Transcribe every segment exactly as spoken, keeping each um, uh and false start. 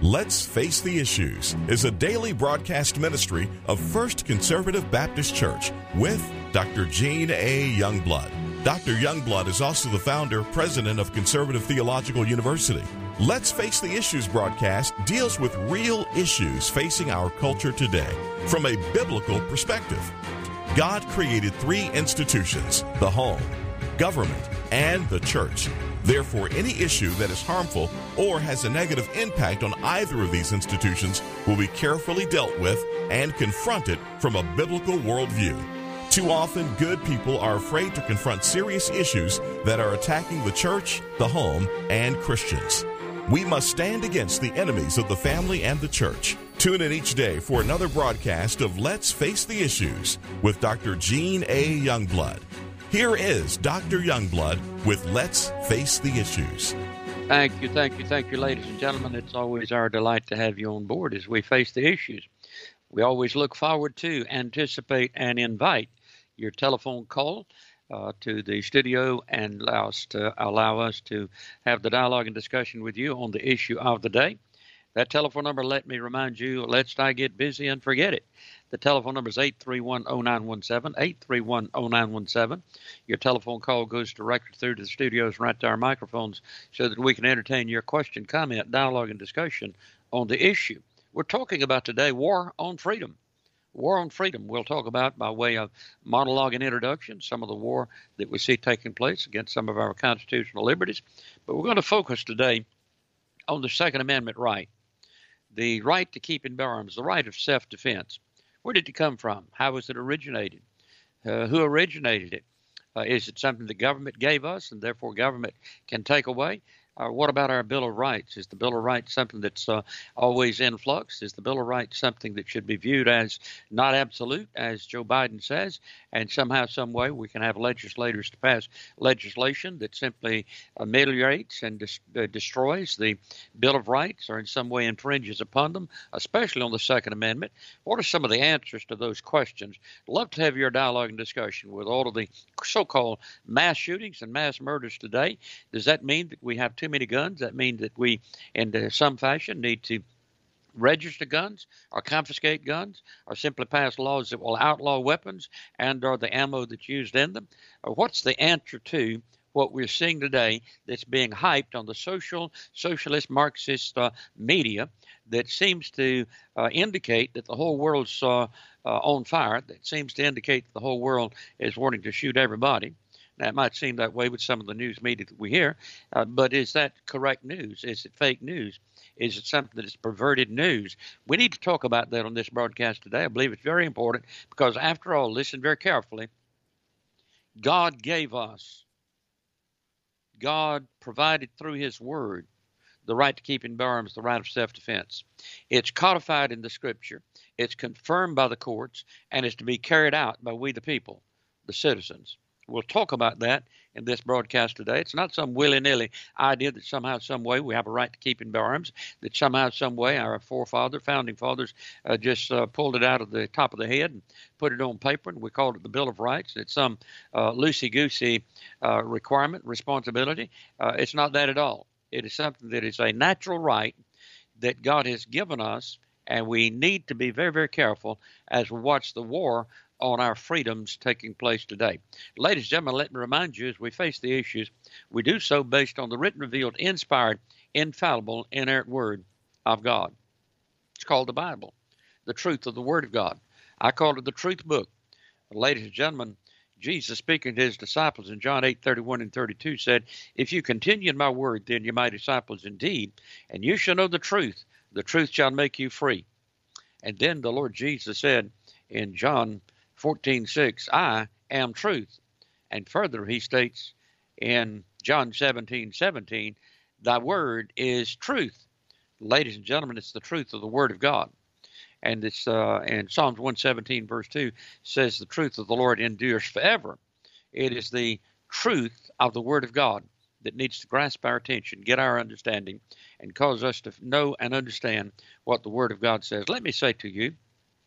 Let's Face the Issues is a daily broadcast ministry of First Conservative Baptist Church with Doctor Gene A. Youngblood. Doctor Youngblood is also the founder, president of Conservative Theological University. Let's Face the Issues broadcast deals with real issues facing our culture today from a biblical perspective. God created three institutions: the home, government, and the church. Therefore, any issue that is harmful or has a negative impact on either of these institutions will be carefully dealt with and confronted from a biblical worldview. Too often, good people are afraid to confront serious issues that are attacking the church, the home, and Christians. We must stand against the enemies of the family and the church. Tune in each day for another broadcast of Let's Face the Issues with Doctor Gene A. Youngblood. Here is Doctor Youngblood with Let's Face the Issues. Thank you, thank you, thank you, ladies and gentlemen. It's always our delight to have you on board as we face the issues. We always look forward to, anticipate, and invite your telephone call uh, to the studio and allow us, to, allow us to have the dialogue and discussion with you on the issue of the day. That telephone number, let me remind you, lest I get busy and forget it. The telephone number is eight three one, oh nine one seven, eight three one, oh nine one seven. Your telephone call goes directly through to the studios, right to our microphones, so that we can entertain your question, comment, dialogue, and discussion on the issue. We're talking about today war on freedom. War on freedom. We'll talk about, by way of monologue and introduction, some of the war that we see taking place against some of our constitutional liberties. But we're going to focus today on the Second Amendment right. The right to keep and bear arms, the right of self-defense. Where did it come from? How was it originated? Uh, who originated it? Uh, is it something the government gave us and therefore government can take away? Or what about our Bill of Rights? Is the Bill of Rights something that's uh, always in flux? Is the Bill of Rights something that should be viewed as not absolute, as Joe Biden says, and somehow, some way we can have legislators to pass legislation that simply ameliorates and dis- uh, destroys the Bill of Rights or in some way infringes upon them, especially on the Second Amendment? What are some of the answers to those questions? I'd love to have your dialogue and discussion with all of the so-called mass shootings and mass murders today. Does that mean that we have too many guns? That means that we, in some fashion, need to register guns or confiscate guns or simply pass laws that will outlaw weapons and or the ammo that's used in them? Or what's the answer to what we're seeing today that's being hyped on the social, socialist, Marxist uh, media that seems to uh, indicate that the whole world's uh, uh, on fire, that seems to indicate that the whole world is wanting to shoot everybody? Now, it might seem that way with some of the news media that we hear, uh, but is that correct news? Is it fake news? Is it something that is perverted news? We need to talk about that on this broadcast today. I believe it's very important because, after all, listen very carefully. God gave us, God provided through His Word the right to keep and bear arms, the right of self-defense. It's codified in the Scripture. It's confirmed by the courts, and it's to be carried out by we the people, the citizens. We'll talk about that in this broadcast today. It's not some willy-nilly idea that somehow, some way we have a right to keep and bear arms, that somehow, some way our forefathers, founding fathers, uh, just uh, pulled it out of the top of the head and put it on paper, and we called it the Bill of Rights. It's some uh, loosey-goosey uh, requirement, responsibility. Uh, it's not that at all. It is something that is a natural right that God has given us, and we need to be very, very careful as we watch the war on our freedoms taking place today. Ladies and gentlemen, let me remind you, as we face the issues, we do so based on the written, revealed, inspired, infallible, inerrant Word of God. It's called the Bible, the truth of the Word of God. I call it the truth book. Ladies and gentlemen, Jesus, speaking to His disciples in John eight, thirty-one and thirty-two, said, "If you continue in my word, then you're my disciples indeed, and you shall know the truth. The truth shall make you free." And then the Lord Jesus said in John fourteen six, "I am truth." And further, He states in John seventeen seventeen, "Thy word is truth." Ladies and gentlemen, it's the truth of the Word of God. And it's uh, and Psalms one seventeen verse two says, "The truth of the Lord endures forever." It is the truth of the Word of God that needs to grasp our attention, get our understanding, and cause us to know and understand what the Word of God says. Let me say to you,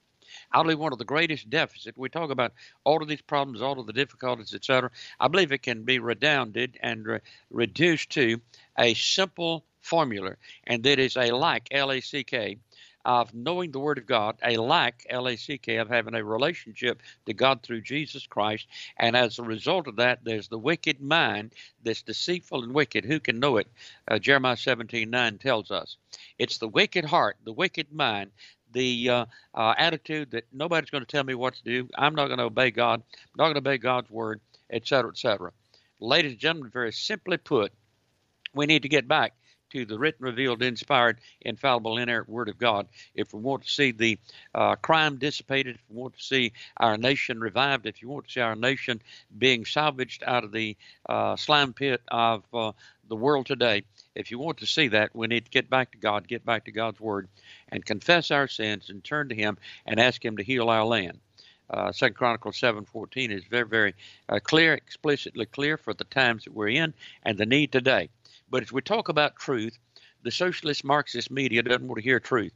I believe one of the greatest deficits, we talk about all of these problems, all of the difficulties, et cetera. I believe it can be redounded and re- reduced to a simple formula, and that is a lack, L A C K, of knowing the Word of God, a lack, L A C K, of having a relationship to God through Jesus Christ. And as a result of that, there's the wicked mind that's deceitful and wicked. Who can know it? Uh, Jeremiah seventeen nine tells us. It's the wicked heart, the wicked mind, the uh, uh, attitude that nobody's going to tell me what to do. I'm not going to obey God. I'm not going to obey God's Word, et cetera, et cetera. Ladies and gentlemen, very simply put, we need to get back to the written, revealed, inspired, infallible, inerrant Word of God. If we want to see the uh, crime dissipated, if we want to see our nation revived, if you want to see our nation being salvaged out of the uh, slime pit of uh, the world today, if you want to see that, we need to get back to God, get back to God's Word, and confess our sins and turn to Him and ask Him to heal our land. Uh, Second Chronicles seven fourteen is very, very uh, clear, explicitly clear for the times that we're in and the need today. But as we talk about truth, the socialist Marxist media doesn't want to hear truth.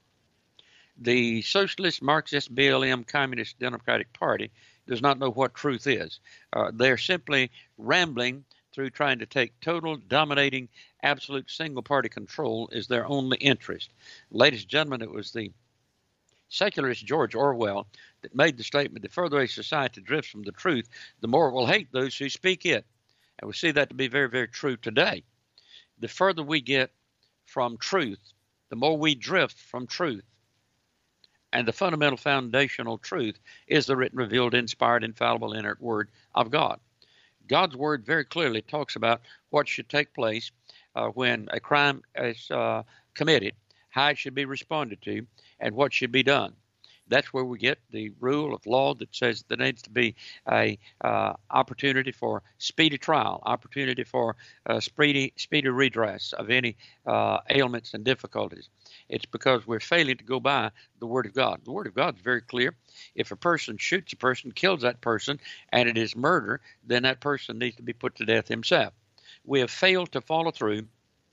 The socialist Marxist B L M Communist Democratic Party does not know what truth is. Uh, they're simply rambling through trying to take total, dominating, absolute single-party control is their only interest. Ladies and gentlemen, it was the secularist George Orwell that made the statement, the further a society drifts from the truth, the more it will hate those who speak it. And we see that to be very, very true today. The further we get from truth, the more we drift from truth. And the fundamental foundational truth is the written, revealed, inspired, infallible, inerrant Word of God. God's Word very clearly talks about what should take place uh, when a crime is uh, committed, how it should be responded to, and what should be done. That's where we get the rule of law that says there needs to be a uh, opportunity for speedy trial, opportunity for uh, speedy speedy redress of any uh, ailments and difficulties. It's because we're failing to go by the Word of God. The Word of God is very clear. If a person shoots a person, kills that person, and it is murder, then that person needs to be put to death himself. We have failed to follow through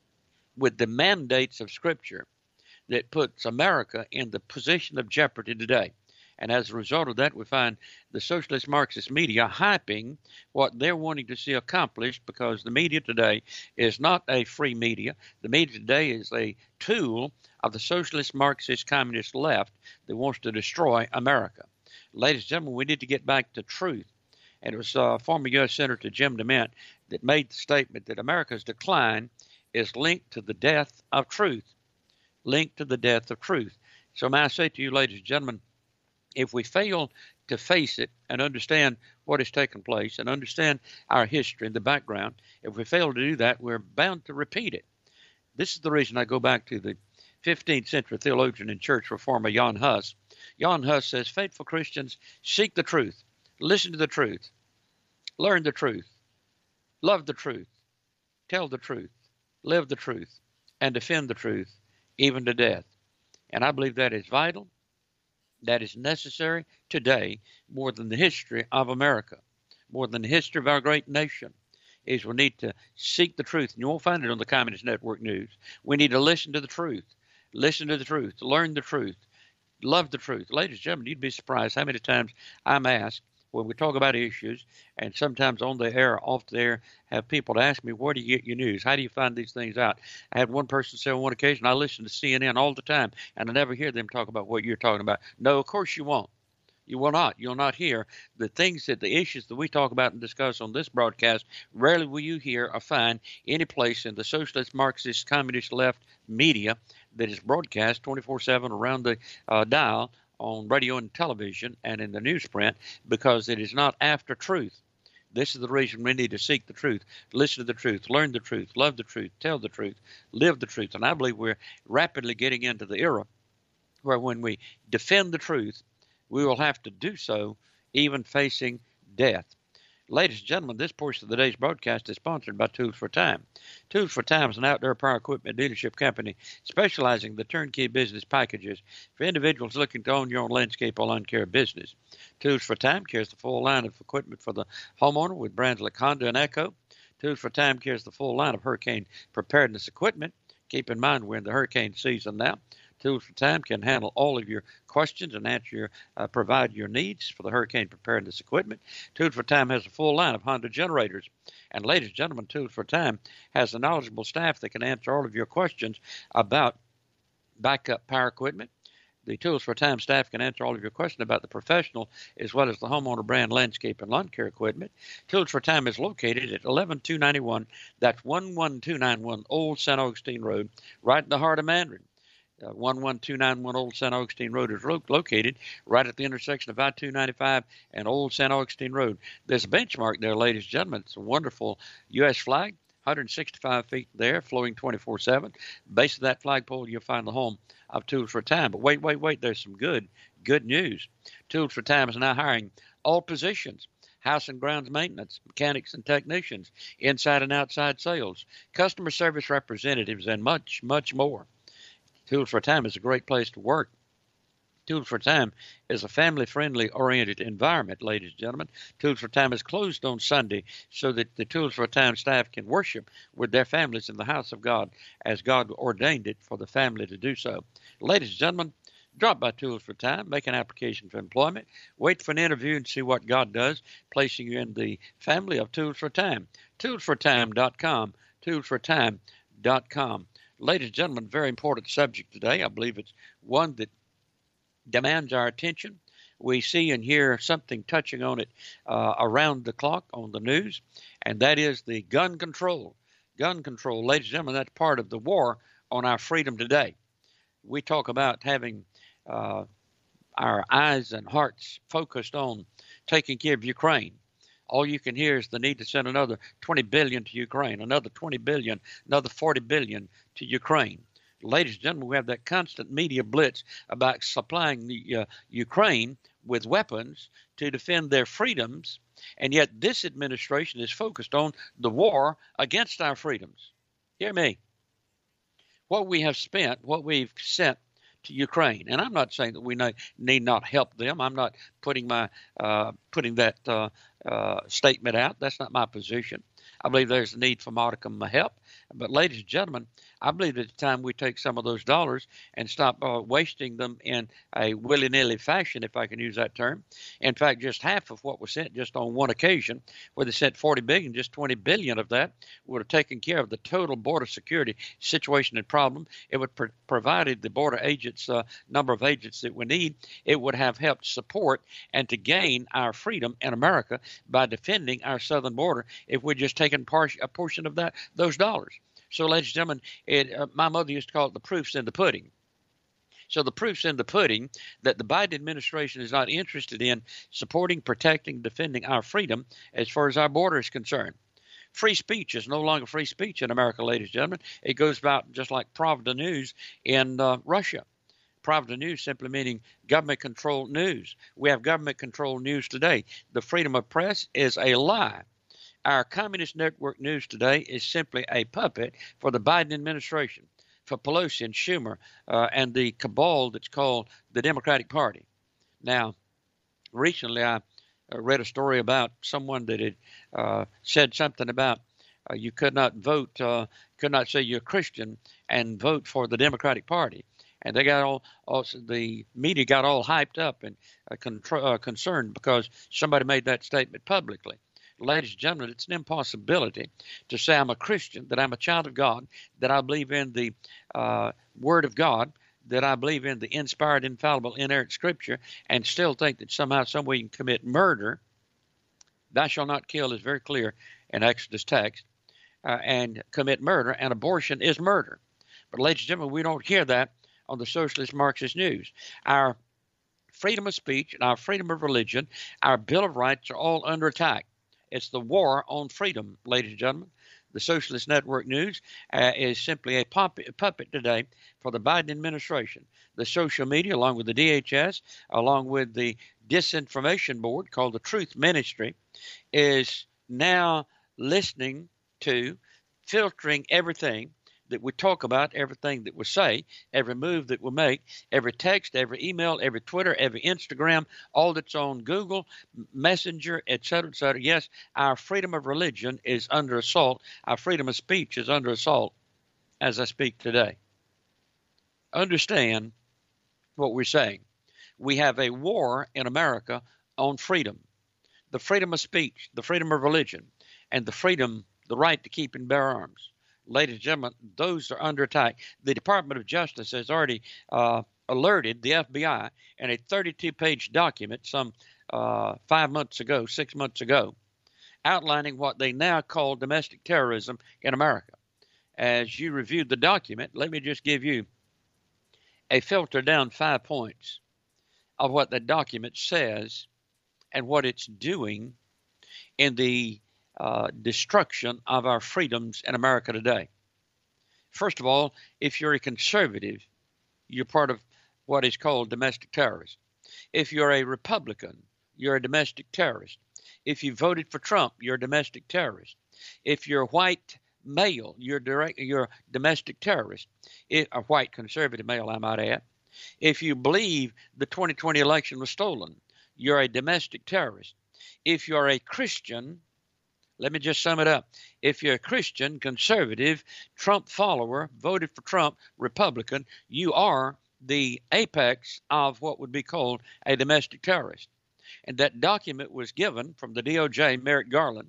with the mandates of Scripture that puts America in the position of jeopardy today. And as a result of that, we find the socialist Marxist media hyping what they're wanting to see accomplished, because the media today is not a free media. The media today is a tool of the socialist Marxist communist left that wants to destroy America. Ladies and gentlemen, we need to get back to truth. And it was uh, former U S Senator Jim DeMint that made the statement that America's decline is linked to the death of truth. Linked to the death of truth. So may I say to you, ladies and gentlemen, if we fail to face it and understand what has taken place and understand our history and the background, if we fail to do that, we're bound to repeat it. This is the reason I go back to the fifteenth century theologian and church reformer Jan Hus. Jan Hus says, faithful Christians seek the truth, listen to the truth, learn the truth, love the truth, tell the truth, live the truth, and defend the truth, even to death. And I believe that is vital, that is necessary today more than the history of America, more than the history of our great nation, is we need to seek the truth. And you won't find it on the Communist Network News. We need to listen to the truth, listen to the truth, learn the truth, love the truth. Ladies and gentlemen, you'd be surprised how many times I'm asked when we talk about issues, and sometimes on the air, off the air, have people to ask me, where do you get your news? How do you find these things out? I had one person say on one occasion, I listen to C N N all the time, and I never hear them talk about what you're talking about. No, of course you won't. You will not. You'll not hear the things that the issues that we talk about and discuss on this broadcast. Rarely will you hear or find any place in the socialist, Marxist, communist left media that is broadcast twenty-four seven around the uh, dial on radio and television and in the newsprint, because it is not after truth. This is the reason we need to seek the truth, listen to the truth, learn the truth, love the truth, tell the truth, live the truth. And I believe we're rapidly getting into the era where when we defend the truth, we will have to do so even facing death. Ladies and gentlemen, this portion of the day's broadcast is sponsored by Tools for Time. Tools for Time is an outdoor power equipment dealership company specializing in the turnkey business packages for individuals looking to own your own landscape or lawn care business. Tools for Time carries the full line of equipment for the homeowner with brands like Honda and Echo. Tools for Time carries the full line of hurricane preparedness equipment. Keep in mind we're in the hurricane season now. Tools for Time can handle all of your questions and answer your, uh, provide your needs for the hurricane preparedness equipment. Tools for Time has a full line of Honda generators. And ladies and gentlemen, Tools for Time has a knowledgeable staff that can answer all of your questions about backup power equipment. The Tools for Time staff can answer all of your questions about the professional as well as the homeowner brand landscape and lawn care equipment. Tools for Time is located at eleven two ninety-one. That's one one two nine one Old Saint Augustine Road, right in the heart of Mandarin. Uh, one one two nine one Old Saint Augustine Road is lo- located right at the intersection of I two ninety-five and Old Saint Augustine Road. There's a benchmark there, ladies and gentlemen. It's a wonderful U S flag, one hundred sixty-five feet there, flowing twenty-four seven. Base of that flagpole, you'll find the home of Tools for Time. But wait, wait, wait, there's some good, good news. Tools for Time is now hiring all positions: house and grounds maintenance, mechanics and technicians, inside and outside sales, customer service representatives, and much, much more. Tools for Time is a great place to work. Tools for Time is a family-friendly oriented environment, ladies and gentlemen. Tools for Time is closed on Sunday so that the Tools for Time staff can worship with their families in the house of God as God ordained it for the family to do so. Ladies and gentlemen, drop by Tools for Time, make an application for employment, wait for an interview and see what God does, placing you in the family of Tools for Time. tools for time dot com, tools for time dot com. Ladies and gentlemen, very important subject today. I believe it's one that demands our attention. We see and hear something touching on it uh, around the clock on the news, and that is the gun control. Gun control, ladies and gentlemen, that's part of the war on our freedom today. We talk about having uh, our eyes and hearts focused on taking care of Ukraine. All you can hear is the need to send another twenty billion dollars to Ukraine, another twenty billion dollars, another forty billion dollars to Ukraine. Ladies and gentlemen, we have that constant media blitz about supplying the uh, Ukraine with weapons to defend their freedoms, and yet this administration is focused on the war against our freedoms. Hear me. What we have spent, what we've sent to Ukraine, and I'm not saying that we need not help them. I'm not putting my uh, putting that uh, uh, statement out. That's not my position. I believe there's a need for modicum of help. But ladies and gentlemen, I believe it's time we take some of those dollars and stop uh, wasting them in a willy-nilly fashion, if I can use that term. In fact, just half of what was sent just on one occasion, where they sent forty billion dollars, just twenty billion dollars of that would have taken care of the total border security situation and problem. It would have provided the border agents, uh, number of agents that we need. It would have helped support and to gain our freedom in America by defending our southern border if we'd just taken par- a portion of that those dollars. So, ladies and gentlemen, it, uh, my mother used to call it the proof's in the pudding. So the proof's in the pudding that the Biden administration is not interested in supporting, protecting, defending our freedom as far as our border is concerned. Free speech is no longer free speech in America, ladies and gentlemen. It goes about just like Pravda News in uh, Russia. Pravda News simply meaning government-controlled news. We have government-controlled news today. The freedom of press is a lie. Our Communist Network News today is simply a puppet for the Biden administration, for Pelosi and Schumer uh, and the cabal that's called the Democratic Party. Now, recently I uh, read a story about someone that had uh, said something about uh, you could not vote, uh, could not say you're a Christian and vote for the Democratic Party. And they got all, also the media got all hyped up and uh, contr- uh, concerned because somebody made that statement publicly. Ladies and gentlemen, it's an impossibility to say I'm a Christian, that I'm a child of God, that I believe in the uh, Word of God, that I believe in the inspired, infallible, inerrant Scripture, and still think that somehow, some way you can commit murder. Thou shalt not kill is very clear in Exodus text, uh, and commit murder, and abortion is murder. But ladies and gentlemen, we don't hear that on the socialist Marxist news. Our freedom of speech and our freedom of religion, our Bill of Rights are all under attack. It's the war on freedom, ladies and gentlemen. The Socialist Network News uh, is simply a puppet, puppet today for the Biden administration. The social media, along with the D H S, along with the disinformation board called the Truth Ministry, is now listening to, filtering everything that we talk about, everything that we say, every move that we make, every text, every email, every Twitter, every Instagram, all that's on Google, Messenger, et cetera, et cetera. Yes, our freedom of religion is under assault. Our freedom of speech is under assault as I speak today. understand what we're saying. We have a war in America on freedom, the freedom of speech, the freedom of religion, and the freedom, the right to keep and bear arms. Ladies and gentlemen, those are under attack. The Department of Justice has already uh, alerted the F B I in a thirty-two page document some uh, five months ago, six months ago, outlining what they now call domestic terrorism in America. As you reviewed the document, let me just give you a filter down five points of what the document says and what it's doing in the uh, destruction of our freedoms in America today. First of all, if you're a conservative, you're part of what is called domestic terrorists. If you're a Republican, you're a domestic terrorist. If you voted for Trump, you're a domestic terrorist. If you're a white male, you're direct, you're a domestic terrorist. If, a white conservative male, I might add. If you believe the twenty twenty election was stolen, you're a domestic terrorist. If you're a Christian, let me just sum it up. If you're a Christian, conservative, Trump follower, voted for Trump, Republican, you are the apex of what would be called a domestic terrorist. And that document was given from the D O J, Merrick Garland.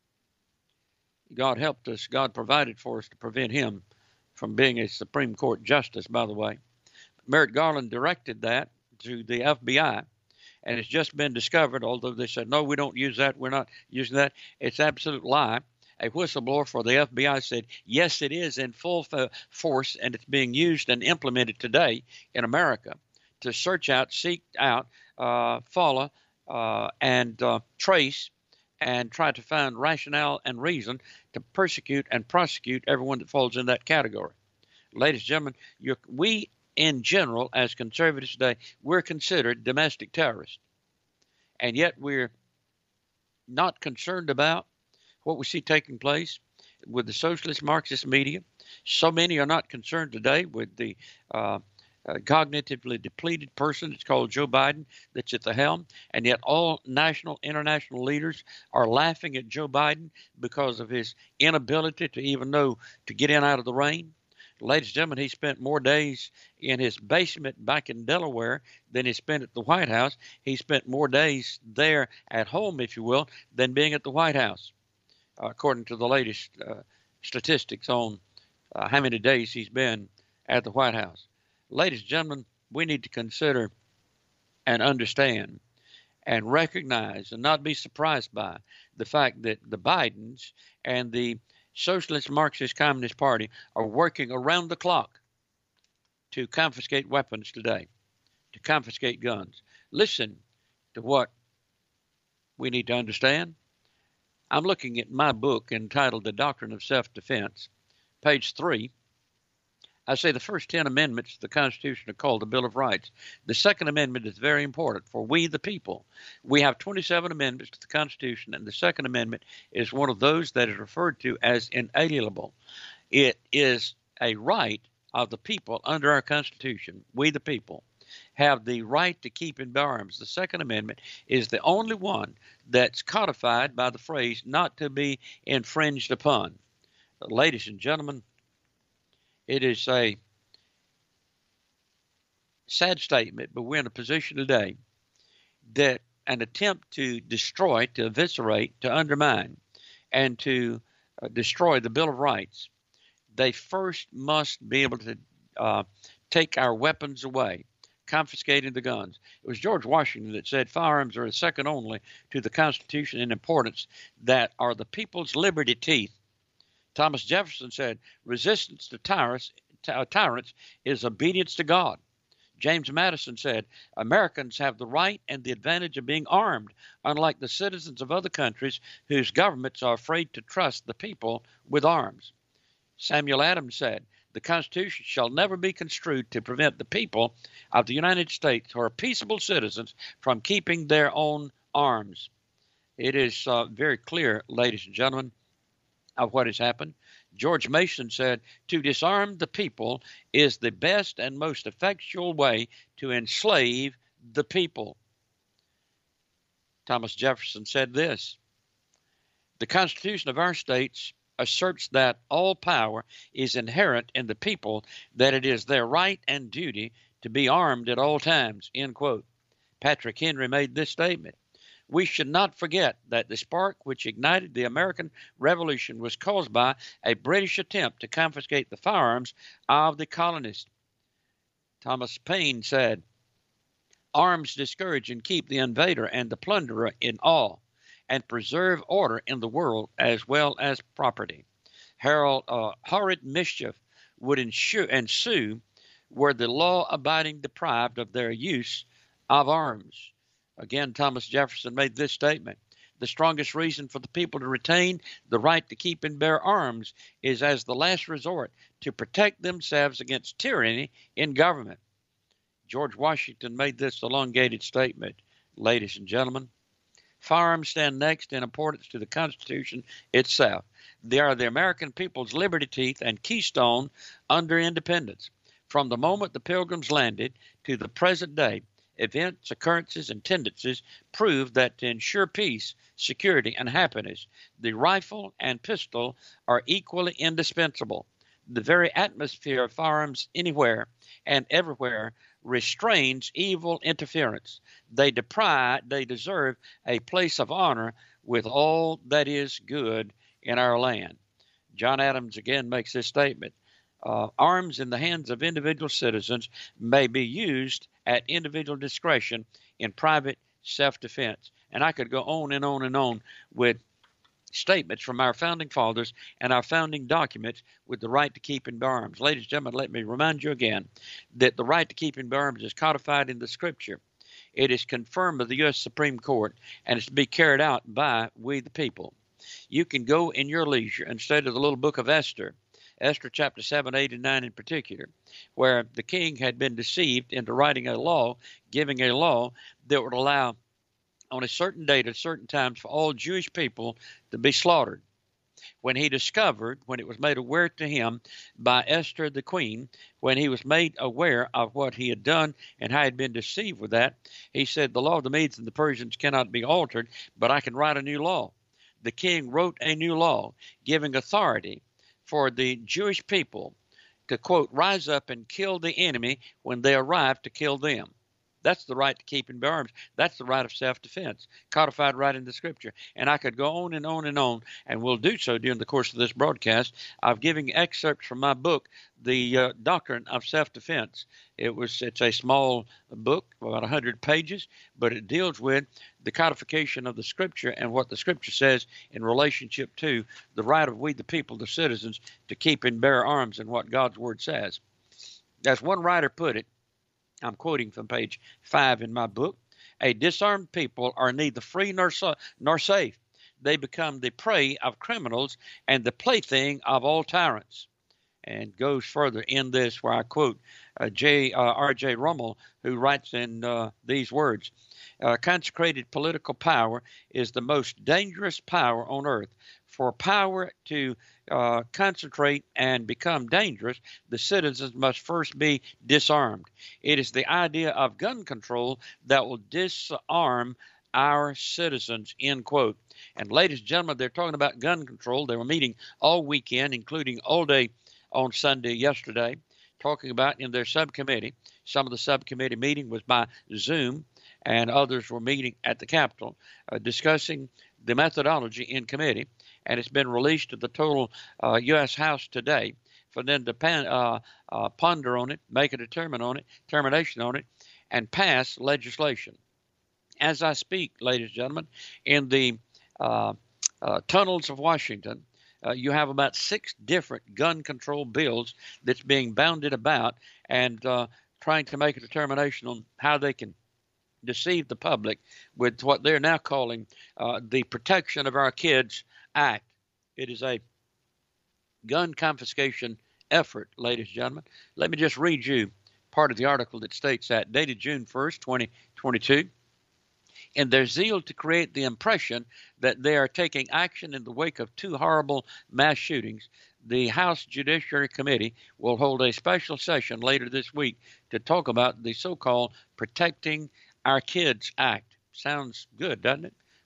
God helped us. God provided for us to prevent him from being a Supreme Court justice, by the way. Merrick Garland directed that to the F B I, and it's just been discovered, although they said, no, we don't use that, we're not using that. It's absolute lie. A whistleblower for the F B I said, yes, it is in full force, and it's being used and implemented today in America to search out, seek out, uh, follow, uh, and uh, trace, and try to find rationale and reason to persecute and prosecute everyone that falls in that category. Ladies and gentlemen, you're, we in general, as conservatives today, we're considered domestic terrorists. And yet we're not concerned about what we see taking place with the socialist Marxist media. So many are not concerned today with the uh, uh, cognitively depleted person that's called Joe Biden that's at the helm. And yet all national, international leaders are laughing at Joe Biden because of his inability to even know to get in out of the rain. Ladies and gentlemen, he spent more days in his basement back in Delaware than he spent at the White House. He spent more days there at home, if you will, than being at the White House, uh, according to the latest uh, statistics on uh, how many days he's been at the White House. Ladies and gentlemen, we need to consider and understand and recognize and not be surprised by the fact that the Bidens and the Socialist Marxist Communist Party are working around the clock to confiscate weapons today, to confiscate guns. Listen to what we need to understand. I'm looking at my book entitled The Doctrine of Self-Defense, page three. I say the first ten amendments to the Constitution are called the Bill of Rights. The Second Amendment is very important for we the people. We have twenty-seven amendments to the Constitution, and the Second Amendment is one of those that is referred to as inalienable. It is a right of the people under our Constitution. We the people have the right to keep and bear arms. The Second Amendment is the only one that's codified by the phrase not to be infringed upon. Ladies and gentlemen, it is a sad statement, but we're in a position today that an attempt to destroy, to eviscerate, to undermine, and to uh, destroy the Bill of Rights, they first must be able to uh, take our weapons away, confiscating the guns. It was George Washington that said firearms are second only to the Constitution in importance, that are the people's liberty teeth. Thomas Jefferson said, resistance to tyrants, to tyrants is obedience to God. James Madison said, Americans have the right and the advantage of being armed, unlike the citizens of other countries whose governments are afraid to trust the people with arms. Samuel Adams said, the Constitution shall never be construed to prevent the people of the United States who are peaceable citizens from keeping their own arms. It is uh, very clear, ladies and gentlemen, of what has happened. George Mason said, to disarm the people is the best and most effectual way to enslave the people. Thomas Jefferson said this, the Constitution of our states asserts that all power is inherent in the people, that it is their right and duty to be armed at all times, end quote. Patrick Henry made this statement. We should not forget that the spark which ignited the American Revolution was caused by a British attempt to confiscate the firearms of the colonists. Thomas Paine said, arms discourage and keep the invader and the plunderer in awe, and preserve order in the world as well as property. Harold, uh, horrid mischief would ensue, ensue were the law-abiding deprived of their use of arms. Again, Thomas Jefferson made this statement. The strongest reason for the people to retain the right to keep and bear arms is as the last resort to protect themselves against tyranny in government. George Washington made this elongated statement. Ladies and gentlemen, firearms stand next in importance to the Constitution itself. They are the American people's liberty teeth and keystone under independence. From the moment the Pilgrims landed to the present day, events, occurrences, and tendencies prove that to ensure peace, security, and happiness, the rifle and pistol are equally indispensable. The very atmosphere of firearms anywhere and everywhere restrains evil interference. They deprive, they deserve a place of honor with all that is good in our land. John Adams again makes this statement. Uh, arms in the hands of individual citizens may be used at individual discretion in private self-defense. And I could go on and on and on with statements from our founding fathers and our founding documents with the right to keep and bear arms. Ladies and gentlemen, let me remind you again that the right to keep and bear arms is codified in the Scripture. It is confirmed by the U S Supreme Court, and it's to be carried out by we the people. You can go in your leisure and study the little book of Esther, Esther chapter seven, eight, and nine in particular, where the king had been deceived into writing a law, giving a law that would allow on a certain date at certain times for all Jewish people to be slaughtered. When he discovered, when it was made aware to him by Esther the queen, when he was made aware of what he had done and how he had been deceived with that, he said, the law of the Medes and the Persians cannot be altered, but I can write a new law. The king wrote a new law giving authority for the Jewish people to, quote, rise up and kill the enemy when they arrive to kill them. That's the right to keep and bear arms. That's the right of self-defense, codified right in the Scripture. And I could go on and on and on, and we'll do so during the course of this broadcast. I've given excerpts from my book, The uh, Doctrine of Self-Defense. It was, it's a small book, about one hundred pages, but it deals with the codification of the Scripture and what the Scripture says in relationship to the right of we the people, the citizens, to keep and bear arms and what God's Word says. As one writer put it, I'm quoting from page five in my book, a disarmed people are neither free nor, so, nor safe. They become the prey of criminals and the plaything of all tyrants. And goes further in this where I quote uh, J. Uh, R J. Rummel, who writes in uh, these words, uh, consecrated political power is the most dangerous power on earth. For power to uh, concentrate and become dangerous, the citizens must first be disarmed. It is the idea of gun control that will disarm our citizens, end quote. And ladies and gentlemen, they're talking about gun control. They were meeting all weekend, including all day on Sunday yesterday, talking about in their subcommittee. Some of the subcommittee meeting was by Zoom, and others were meeting at the Capitol, uh, discussing the methodology in committee. And it's been released to the total uh, U S House today for them to pan, uh, uh, ponder on it, make a determine on it, determination on it, and pass legislation. As I speak, ladies and gentlemen, in the uh, uh, tunnels of Washington, uh, you have about six different gun control bills that's being bounded about and uh, trying to make a determination on how they can deceive the public with what they're now calling uh, the Protection of Our Kids Act. It is a gun confiscation effort, ladies and gentlemen. Let me just read you part of the article that states that, dated June first, twenty twenty-two. In their zeal to create the impression that they are taking action in the wake of two horrible mass shootings, the House Judiciary Committee will hold a special session later this week to talk about the so-called Protecting Our Kids Act. Sounds good, doesn't it?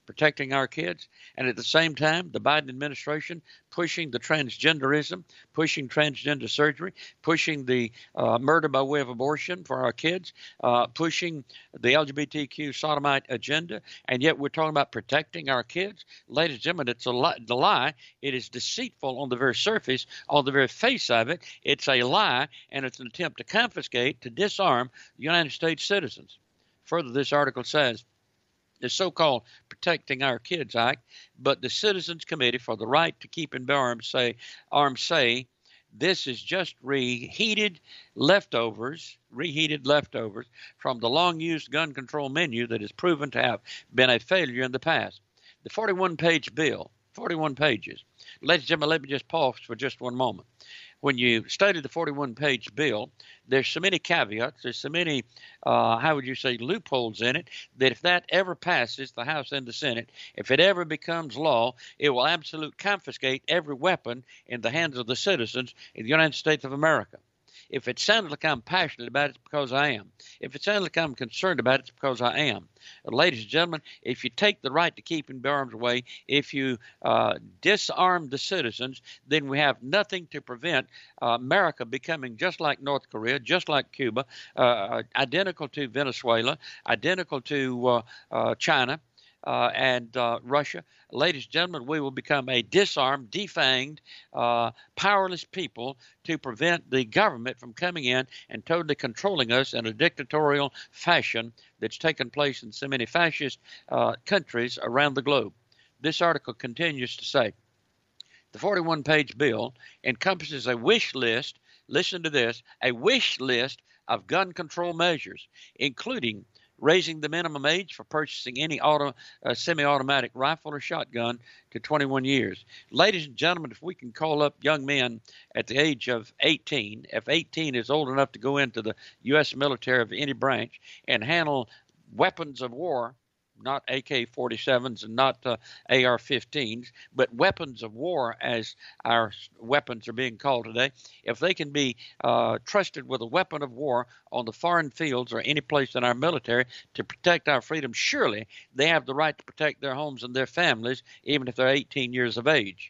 protecting our kids, and at the same time, the Biden administration pushing the transgenderism, pushing transgender surgery, pushing the uh, murder by way of abortion for our kids, uh, pushing the L G B T Q sodomite agenda, and yet we're talking about protecting our kids. Ladies and gentlemen, it's a lie. The lie. It is deceitful on the very surface, on the very face of it. It's a lie, and it's an attempt to confiscate, to disarm United States citizens. Further, this article says, the so-called Protecting Our Kids Act, but the Citizens Committee for the Right to Keep and Bear Arms say, arms say this is just reheated leftovers, reheated leftovers from the long-used gun control menu that has proven to have been a failure in the past. The forty-one page bill, forty-one pages. Ladies and gentlemen, let me just pause for just one moment. When you study the forty-one page bill, there's so many caveats, there's so many, uh, how would you say, loopholes in it, that if that ever passes the House and the Senate, if it ever becomes law, it will absolutely confiscate every weapon in the hands of the citizens in the United States of America. If it sounds like I'm passionate about it, it's because I am. If it sounds like I'm concerned about it, it's because I am. But ladies and gentlemen, if you take the right to keep and bear arms away, if you uh, disarm the citizens, then we have nothing to prevent uh, America becoming just like North Korea, just like Cuba, uh, identical to Venezuela, identical to uh, uh, China, Uh, and uh, Russia. Ladies and gentlemen, we will become a disarmed, defanged, uh, powerless people to prevent the government from coming in and totally controlling us in a dictatorial fashion that's taken place in so many fascist uh, countries around the globe. This article continues to say, the forty-one page bill encompasses a wish list, listen to this, a wish list of gun control measures, including raising the minimum age for purchasing any auto, uh, semi-automatic rifle or shotgun to twenty-one years. Ladies and gentlemen, if we can call up young men at the age of eighteen, if eighteen is old enough to go into the U S military of any branch and handle weapons of war, not A K forty-sevens and not uh, A R fifteens, but weapons of war, as our weapons are being called today, if they can be uh, trusted with a weapon of war on the foreign fields or any place in our military to protect our freedom, surely they have the right to protect their homes and their families, even if they're eighteen years of age.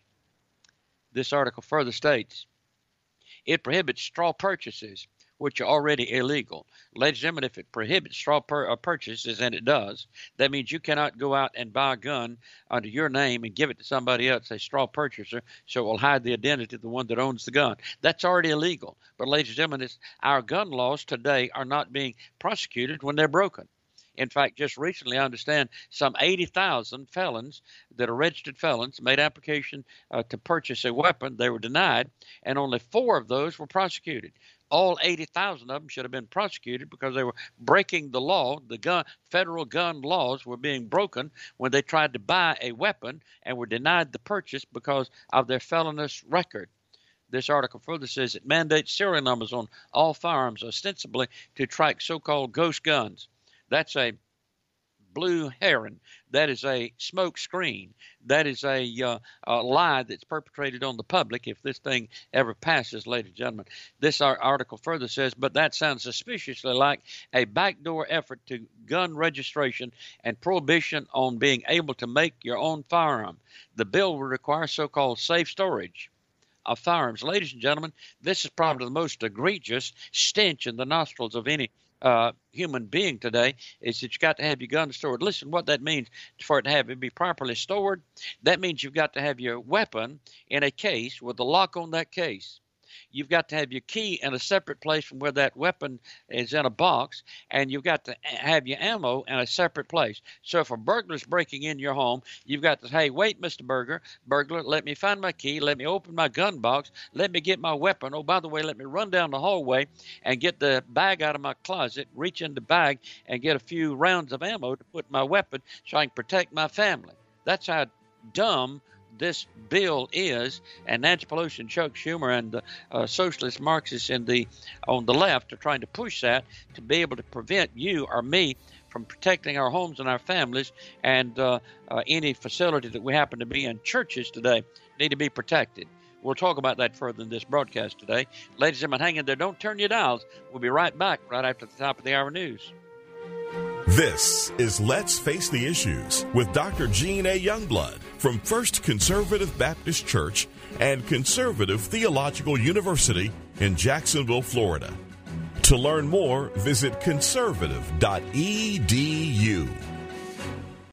This article further states, it prohibits straw purchases, which are already illegal. Ladies and gentlemen, if it prohibits straw pur- uh, purchases, and it does, that means you cannot go out and buy a gun under your name and give it to somebody else, a straw purchaser, so it will hide the identity of the one that owns the gun. That's already illegal. But ladies and gentlemen, it's, our gun laws today are not being prosecuted when they're broken. In fact, just recently, I understand some eighty thousand felons that are registered felons made application uh, to purchase a weapon. They were denied, and only four of those were prosecuted. All eighty thousand of them should have been prosecuted because they were breaking the law. The gun, federal gun laws were being broken when they tried to buy a weapon and were denied the purchase because of their felonious record. This article further says it mandates serial numbers on all firearms, ostensibly to track so-called ghost guns. That's a blue heron. That is a smoke screen. That is a, uh, a lie that's perpetrated on the public if this thing ever passes, ladies and gentlemen. This article further says, but that sounds suspiciously like a backdoor effort to gun registration and prohibition on being able to make your own firearm. The bill will require so-called safe storage of firearms. Ladies and gentlemen, this is probably the most egregious stench in the nostrils of any Uh, human being today, is that you got to have your gun stored. Listen, what that means for it to have it be properly stored, that means you've got to have your weapon in a case with the lock on that case. You've got to have your key in a separate place from where that weapon is in a box, and you've got to have your ammo in a separate place. So if a burglar's breaking in your home, you've got to, hey, wait, Mister Burglar, burglar, let me find my key, let me open my gun box, let me get my weapon. Oh, by the way, let me run down the hallway and get the bag out of my closet, reach in the bag and get a few rounds of ammo to put in my weapon so I can protect my family. That's how dumb this bill is, and Nancy Pelosi and Chuck Schumer and the uh, socialist Marxists in the on the left are trying to push that to be able to prevent you or me from protecting our homes and our families, and uh, uh, any facility that we happen to be in. Churches today need to be protected. We'll talk about that further in this broadcast today. Ladies and gentlemen, hang in there. Don't turn your dials. We'll be right back right after the top of the hour news. This is Let's Face the Issues with Doctor Gene A. Youngblood from First Conservative Baptist Church and Conservative Theological University in Jacksonville, Florida. To learn more, visit conservative dot e d u.